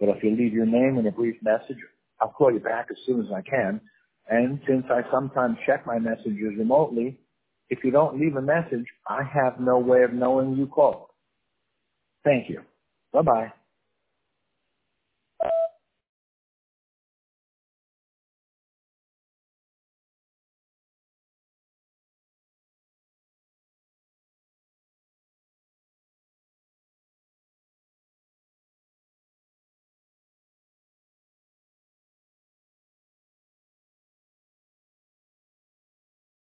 But if you leave your name and a brief message, I'll call you back as soon as I can. And since I sometimes check my messages remotely, if you don't leave a message, I have no way of knowing you called. Thank you. Bye-bye.